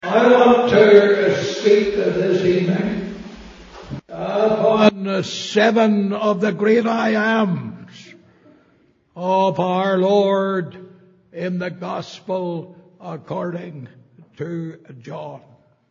I want to speak this evening upon 7 of the great I ams of our Lord in the Gospel according to John.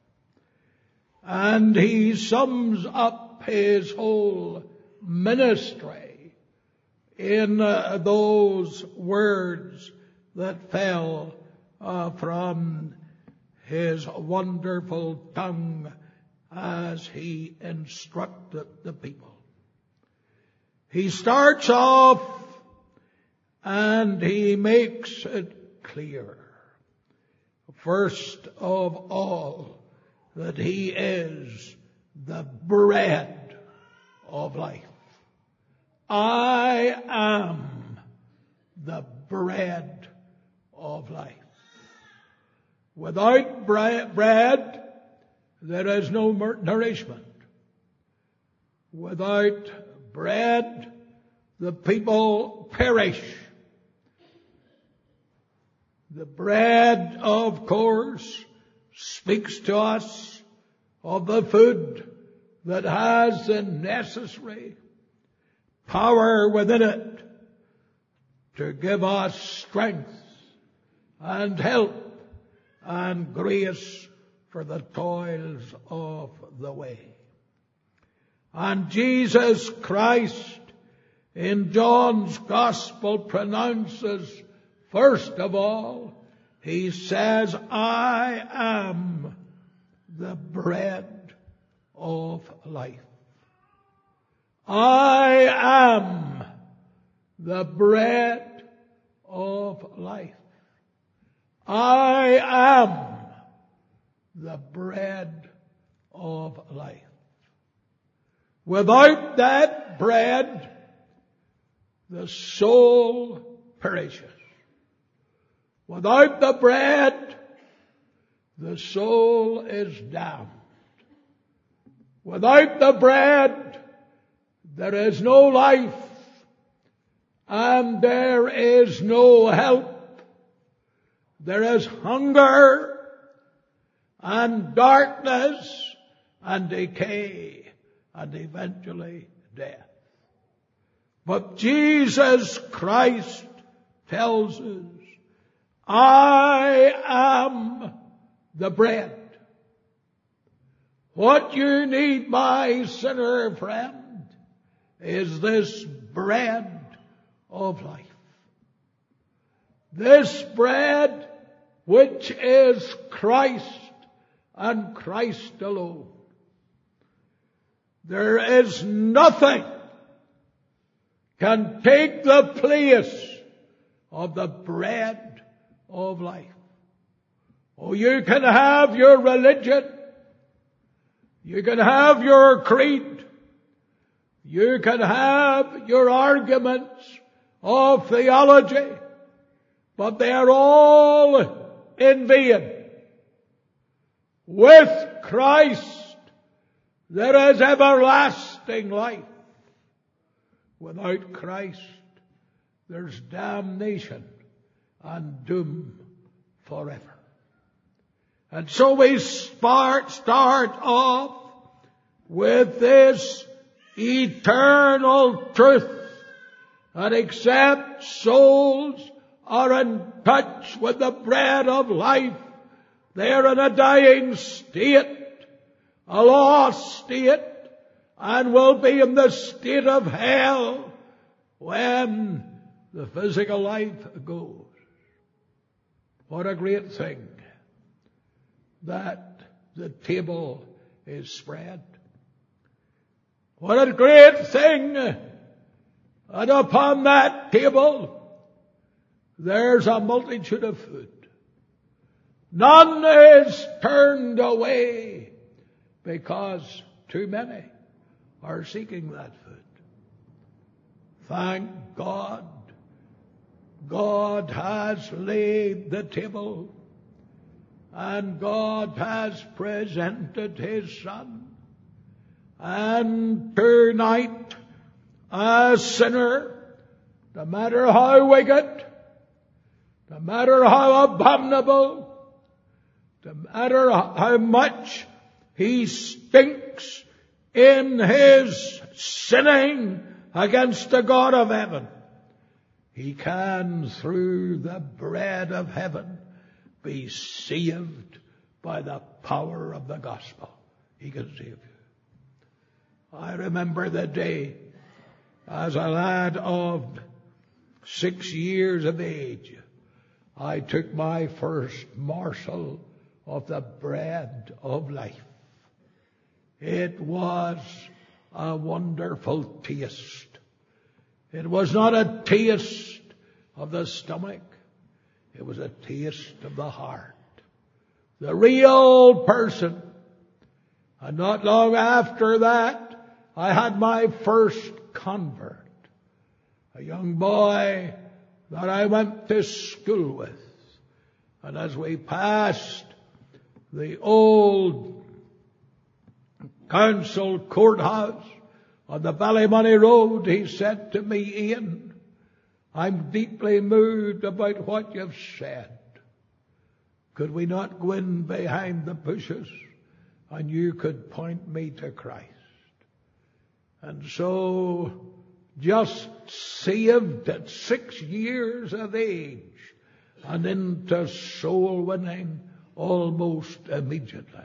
And he sums up his whole ministry in those words that fell from his wonderful tongue as he instructed the people. He starts off and he makes it clear, first of all, that he is the bread of life. I am the bread of life. Without bread, there is no nourishment. Without bread, the people perish. The bread, of course, speaks to us of the food that has the necessary power within it to give us strength and help and grace for the toils of the way. And Jesus Christ in John's Gospel pronounces, first of all, he says, I am the bread of life. I am the bread of life. I am the bread of life. Without that bread, the soul perishes. Without the bread, the soul is damned. Without the bread, there is no life and there is no help. There is hunger and darkness and decay and eventually death. But Jesus Christ tells us, I am the bread. What you need, my sinner friend, is this bread of life. This bread which is Christ and Christ alone. There is nothing can take the place of the bread of life. Oh, you can have your religion. You can have your creed. You can have your arguments of theology. But they are all in vain. With Christ, there is everlasting life. Without Christ, there's damnation and doom forever. And so we start off with this eternal truth that except souls are in touch with the bread of life, they are in a dying state, a lost state, and will be in the state of hell when the physical life goes. What a great thing that the table is spread. What a great thing that upon that table there's a multitude of food. None is turned away because too many are seeking that food. Thank God. God has laid the table and God has presented His Son. And tonight, a sinner, no matter how wicked, no matter how abominable, no matter how much he stinks in his sinning against the God of heaven, he can, through the bread of heaven, be saved by the power of the gospel. He can save you. I remember the day, as a lad of 6 years of age, I took my first morsel of the bread of life. It was a wonderful taste. It was not a taste of the stomach. It was a taste of the heart. The real person. And not long after that, I had my first convert. A young boy that I went to school with. And as we passed the old council courthouse on the Ballymoney Road, he said to me, "Ian, I'm deeply moved about what you've said. Could we not go in behind the bushes and you could point me to Christ?" And so, just saved at 6 years of age and into soul winning almost immediately.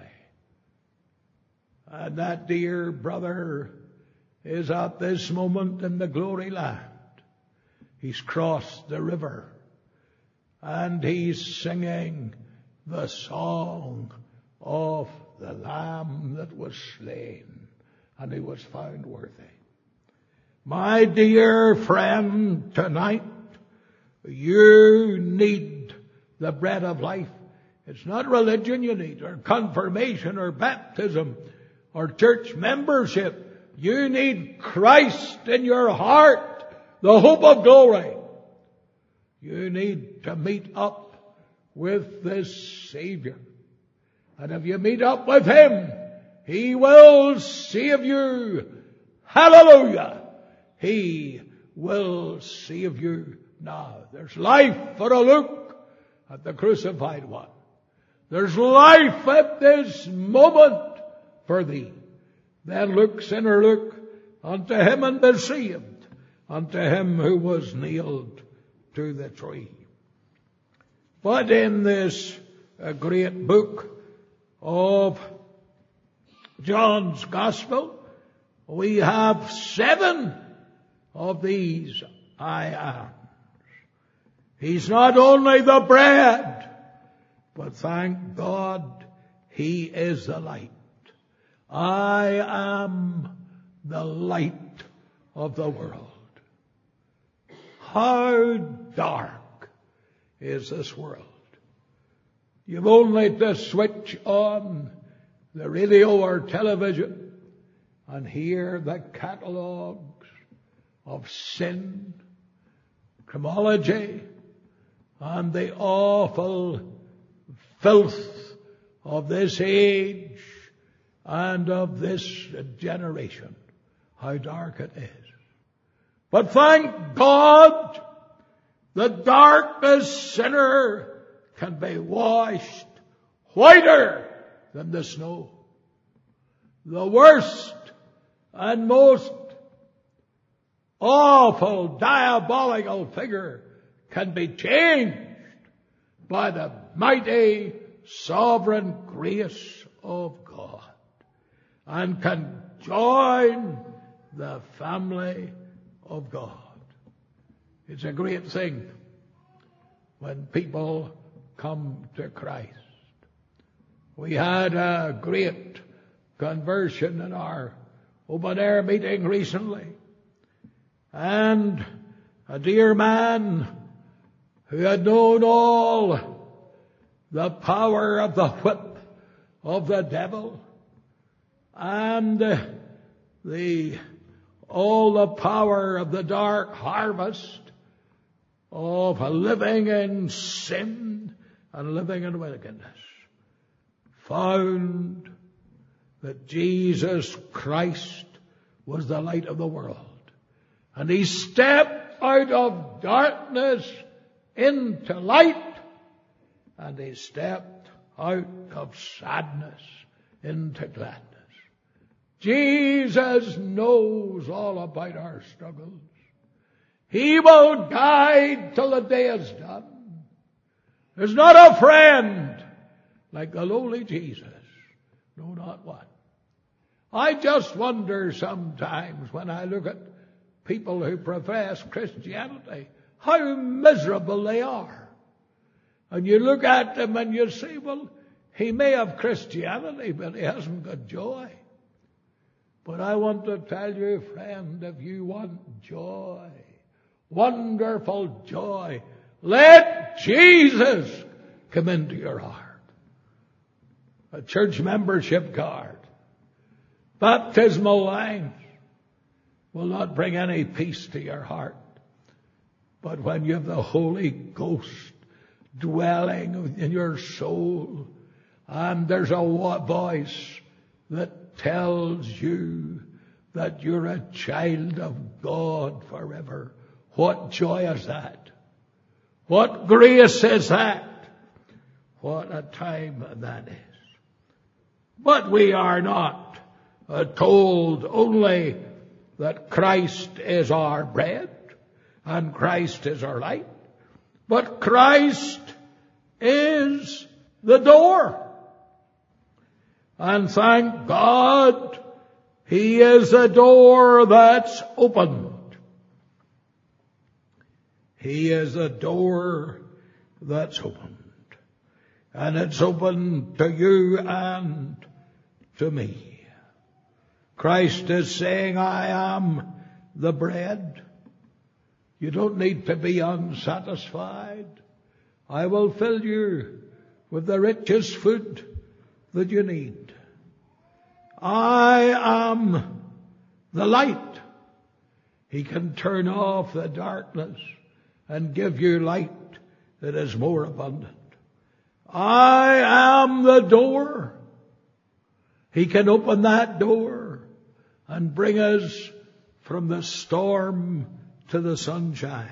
And that dear brother is at this moment in the glory land. He's crossed the river and he's singing the song of the Lamb that was slain, and he was found worthy. My dear friend, tonight you need the bread of life. It's not religion you need, or confirmation, or baptism, or church membership. You need Christ in your heart, the hope of glory. You need to meet up with this Savior. And if you meet up with Him, He will save you. Hallelujah! He will save you now. There's life for a look at the crucified one. There's life at this moment for thee. Then look, sinner, look unto Him and be saved, unto Him who was nailed to the tree. But in this great book of John's Gospel, we have 7 of these I ams. He's not only the bread, but thank God He is the light. I am the light of the world. How dark is this world? You've only to switch on the radio or television and hear the catalogues of sin, criminology, and the awful filth of this age and of this generation. How dark it is. But thank God, the darkest sinner can be washed whiter than the snow. The worst and most awful, diabolical figure can be changed by the mighty, sovereign grace of God, and can join the family of God. It's a great thing when people come to Christ. We had a great conversion in our open air meeting recently, and a dear man who had known all the power of the whip of the devil and all the power of the dark harvest of living in sin and living in wickedness, found that Jesus Christ was the light of the world. And he stepped out of darkness into light, and he stepped out of sadness into gladness. Jesus knows all about our struggles. He will guide till the day is done. There's not a friend like the lowly Jesus. No, not one. I just wonder sometimes when I look at people who profess Christianity, how miserable they are. And you look at them and you say, well, he may have Christianity, but he hasn't got joy. But I want to tell you, friend, if you want joy, wonderful joy, let Jesus come into your heart. A church membership card, baptismal lines will not bring any peace to your heart. But when you have the Holy Ghost dwelling in your soul, and there's a voice that tells you that you're a child of God forever, what joy is that? What grace is that? What a time that is. But we are not told only that Christ is our bread and Christ is our light, but Christ is the door. And thank God, He is a door that's opened. He is a door that's opened. And it's open to you and to me. Christ is saying, I am the bread. You don't need to be unsatisfied. I will fill you with the richest food that you need. I am the light. He can turn off the darkness and give you light that is more abundant. I am the door. He can open that door and bring us from the storm to the sunshine.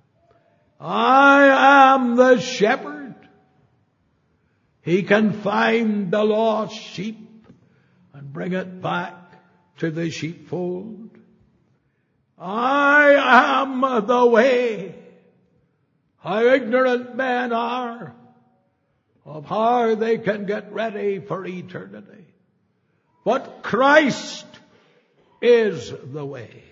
I am the shepherd. He can find the lost sheep and bring it back to the sheepfold. I am the way. How ignorant men are of how they can get ready for eternity. But Christ is the way.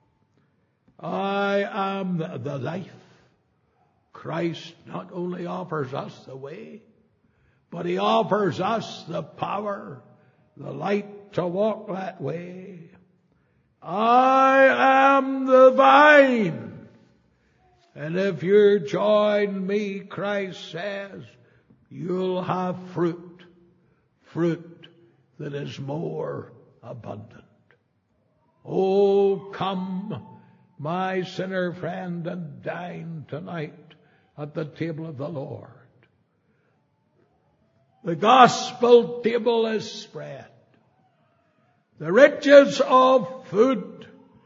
I am the life. Christ not only offers us the way, but He offers us the power, the light to walk that way. I am the vine. And if you join me, Christ says, you'll have fruit that is more abundant. Oh, come, my sinner friend, and dine tonight at the table of the Lord. The gospel table is spread. The riches of food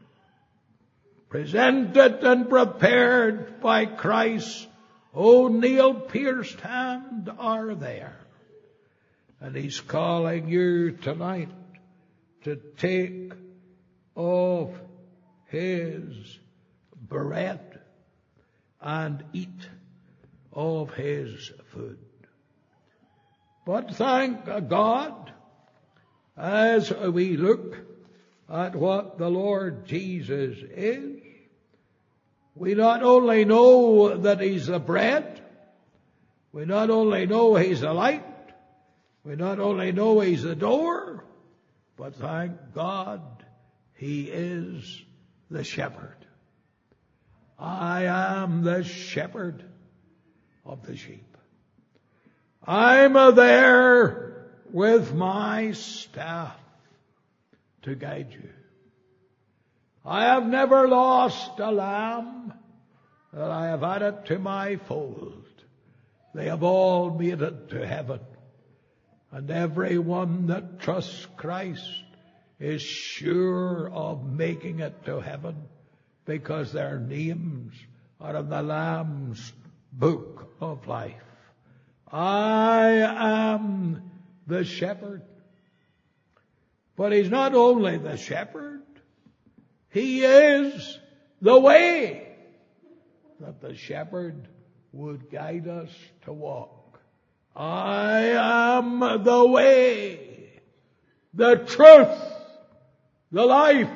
presented and prepared by Christ's own nail-pierced hand are there. And He's calling you tonight to take of His bread and eat of His food. But thank God, as we look at what the Lord Jesus is, we not only know that He's the bread, we not only know He's the light, we not only know He's the door, but thank God He is the shepherd. I am the shepherd of the sheep. I'm there with my staff to guide you. I have never lost a lamb that I have added to my fold. They have all made it to heaven. And everyone that trusts Christ is sure of making it to heaven because their names are in the Lamb's book of life. I am the shepherd. But He's not only the shepherd, He is the way that the shepherd would guide us to walk. I am the way, the truth, the life.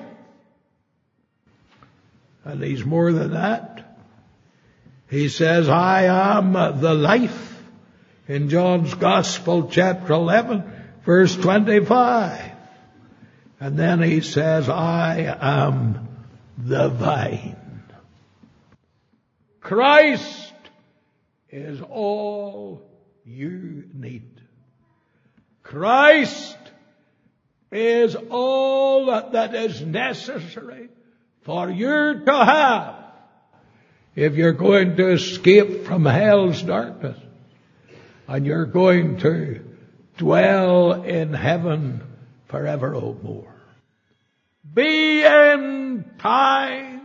And He's more than that. He says, I am the life in John's Gospel, chapter 11, verse 25. And then He says, I am the vine. Christ is all you need. Christ is all that is necessary for you to have if you're going to escape from hell's darkness and you're going to dwell in heaven forevermore. Be in time.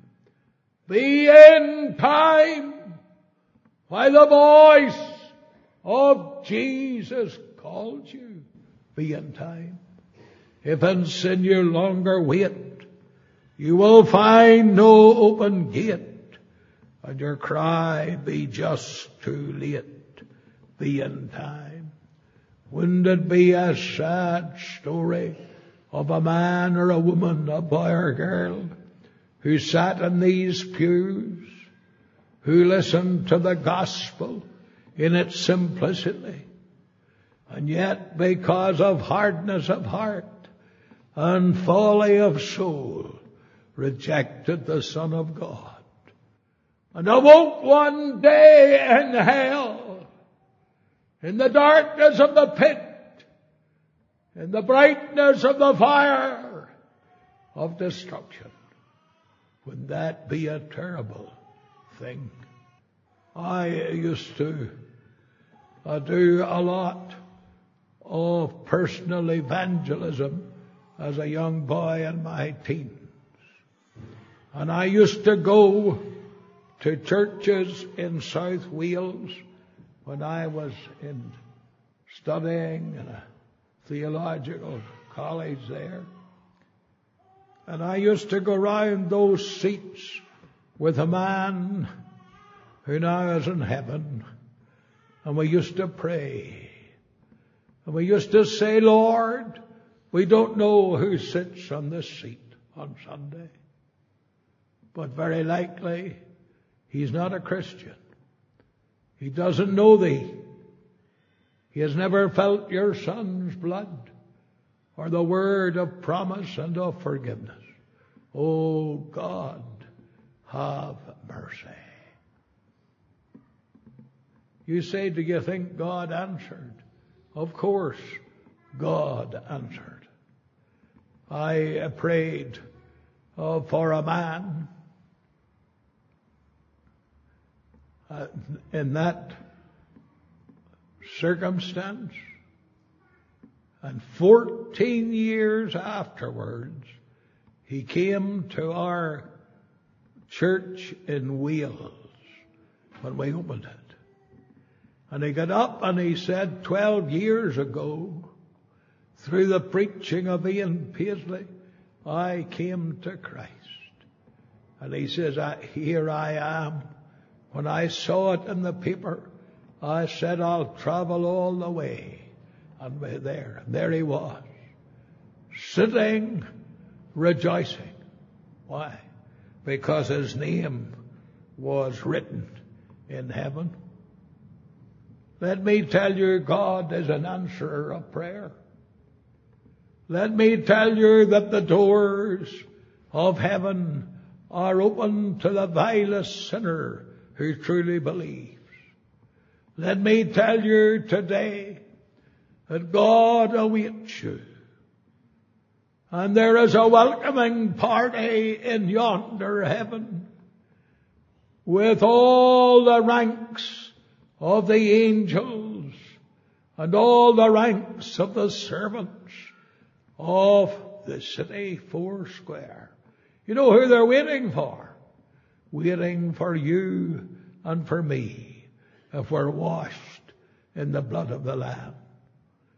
Be in time while the voice of Jesus calls you. Be in time. If in sin you longer wait, you will find no open gate, and your cry be just too late. Be in time. Wouldn't it be a sad story of a man or a woman, a boy or a girl, who sat in these pews, who listened to the gospel in its simplicity, and yet because of hardness of heart and folly of soul, rejected the Son of God, and awoke one day in hell, in the darkness of the pit, in the brightness of the fire of destruction. Wouldn't that be a terrible thing? I used to do a lot of personal evangelism as a young boy in my teens. And I used to go to churches in South Wales when I was studying in a theological college there. And I used to go round those seats with a man who now is in heaven. And we used to pray. And we used to say, Lord, we don't know who sits on this seat on Sunday. But very likely, he's not a Christian. He doesn't know thee. He has never felt your Son's blood or the word of promise and of forgiveness. Oh God, have mercy. You say, do you think God answered? Of course, God answered. I prayed for a man in that circumstance, and 14 years afterwards, he came to our church in Wales when we opened it. And he got up and he said, 12 years ago, through the preaching of Ian Paisley, I came to Christ. And he says, here I am. When I saw it in the paper, I said, I'll travel all the way. And we're there. And there he was, sitting, rejoicing. Why? Because his name was written in heaven. Let me tell you, God is an answerer of prayer. Let me tell you that the doors of heaven are open to the vilest sinner who truly believes. Let me tell you today that God awaits you. And there is a welcoming party in yonder heaven with all the ranks of the angels and all the ranks of the servants of the city foursquare. You know who they're waiting for? Waiting for you and for me if we're washed in the blood of the Lamb.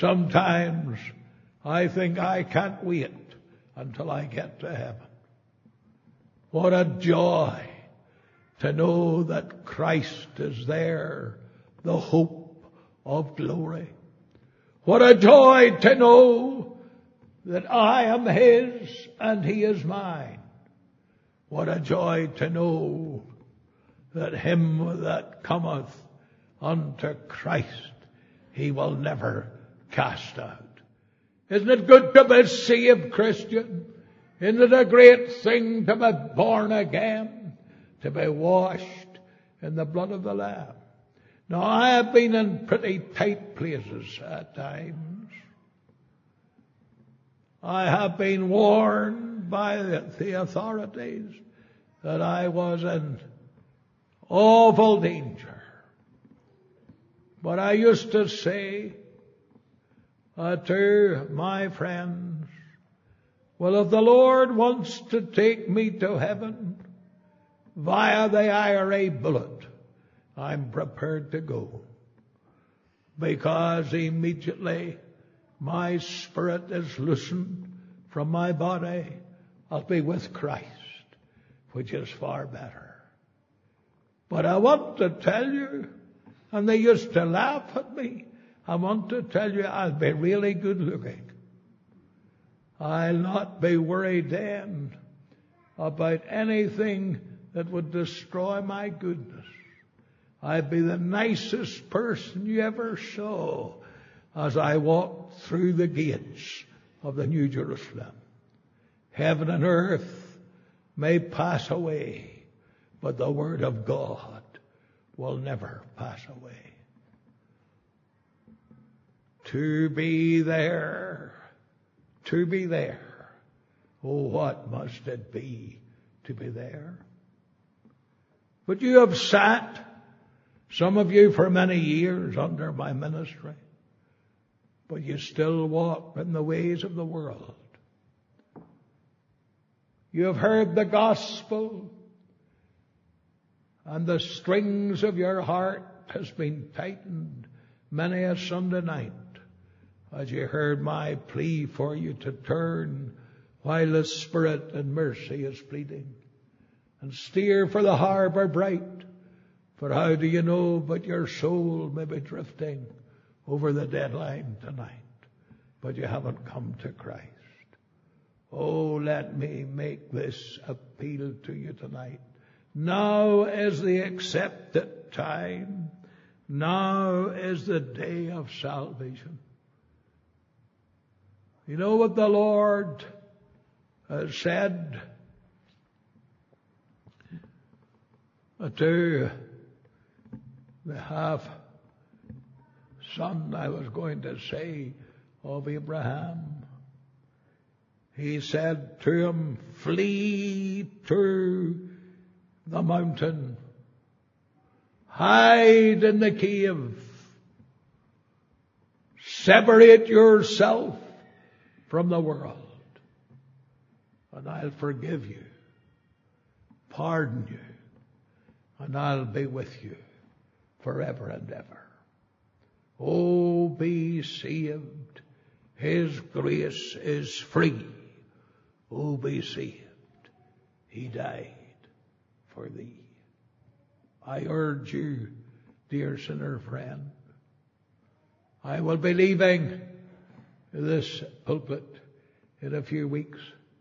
Sometimes I think I can't wait until I get to heaven. What a joy to know that Christ is there, the hope of glory. What a joy to know that I am His and He is mine. What a joy to know that him that cometh unto Christ He will never cast out. Isn't it good to be saved, Christian? Isn't it a great thing to be born again, to be washed in the blood of the Lamb? Now, I have been in pretty tight places at times. I have been warned by the authorities that I was in awful danger. But I used to say to my friends, well, if the Lord wants to take me to heaven via the IRA bullet, I'm prepared to go. Because immediately my spirit is loosened from my body, I'll be with Christ, which is far better. But I want to tell you, and they used to laugh at me, I want to tell you I'll be really good looking. I'll not be worried then about anything that would destroy my goodness. I'd be the nicest person you ever saw as I walked through the gates of the New Jerusalem. Heaven and earth may pass away, but the Word of God will never pass away. To be there, to be there. Oh, what must it be to be there? But you have sat, some of you for many years under my ministry, but you still walk in the ways of the world. You have heard the gospel, and the strings of your heart has been tightened many a Sunday night as you heard my plea for you to turn while the Spirit and mercy is pleading, and steer for the harbor bright. For how do you know but your soul may be drifting over the deadline tonight, but you haven't come to Christ? Oh, let me make this appeal to you tonight. Now is the accepted time. Now is the day of salvation. You know what the Lord has said to the half-son, I was going to say, of Abraham? He said to him, flee to the mountain, hide in the cave, separate yourself from the world, and I'll forgive you, pardon you, and I'll be with you forever and ever. Oh, be saved. His grace is free. Oh, be saved. He died for thee. I urge you, dear sinner friend, I will be leaving this pulpit in a few weeks.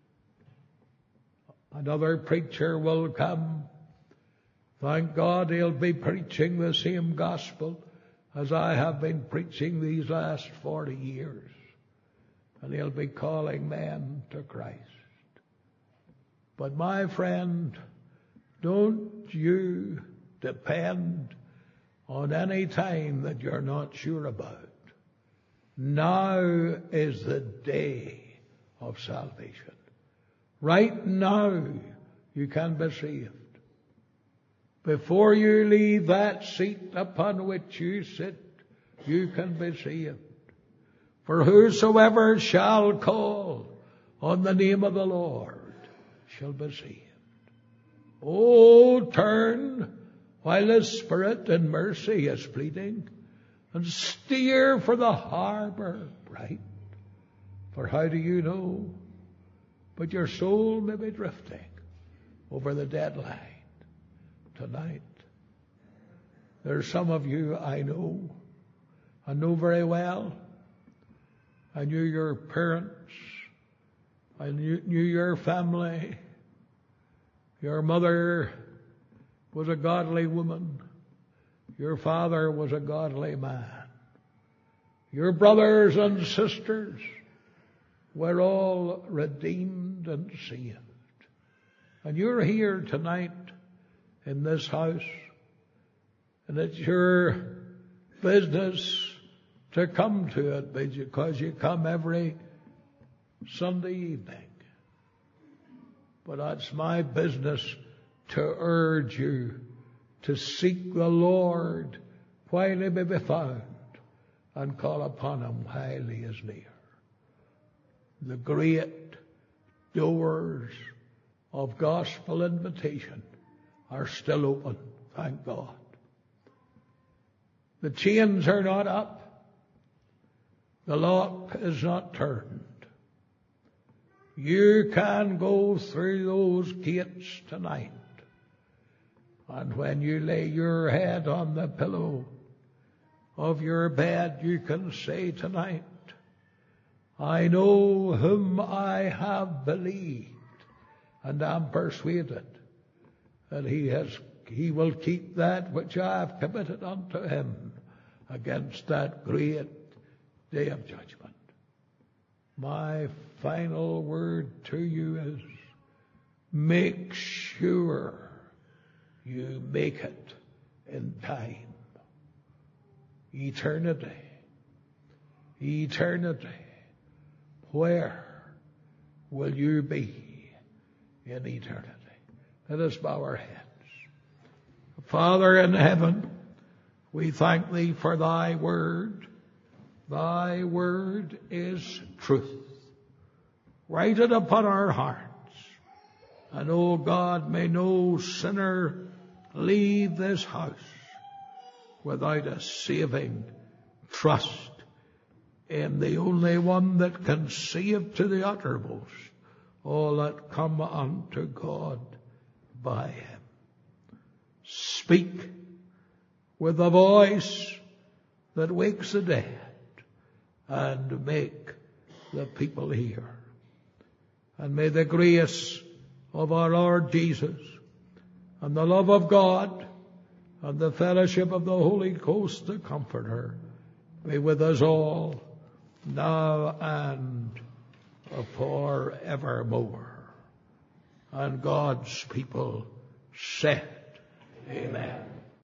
Another preacher will come. Thank God he'll be preaching the same gospel as I have been preaching these last 40 years. And he'll be calling men to Christ. But my friend, don't you depend on any time that you're not sure about. Now is the day of salvation. Right now you can be saved. Before you leave that seat upon which you sit, you can be saved. For whosoever shall call on the name of the Lord shall be saved. Oh, turn while the Spirit and mercy is pleading, and steer for the harbor bright. For how do you know? But your soul may be drifting over the deadline tonight. There's some of you I know very well. I knew your parents. I knew your family. Your mother was a godly woman. Your father was a godly man. Your brothers and sisters were all redeemed and saved. And you're here tonight in this house, and it's your business to come to it because you come every Sunday evening. But it's my business to urge you to seek the Lord while he may be found, and call upon him while he is near. The great doors of gospel invitation are still open, thank God. The chains are not up. The lock is not turned. You can go through those gates tonight. And when you lay your head on the pillow of your bed, you can say tonight, I know whom I have believed, and am persuaded that he will keep that which I have committed unto him against that great day of judgment. My final word to you is, make sure you make it in time. Eternity. Where will you be in eternity? Let us bow our heads. Father in heaven, we thank thee for thy word. Thy word is truth. Write it upon our hearts. And, O God, may no sinner leave this house without a saving trust in the only one that can save to the uttermost all that come unto God by him. Speak with a voice that wakes the dead, and make the people hear. And may the grace of our Lord Jesus, and the love of God, and the fellowship of the Holy Ghost, the Comforter, be with us all, now and forevermore. And God's people said, Amen.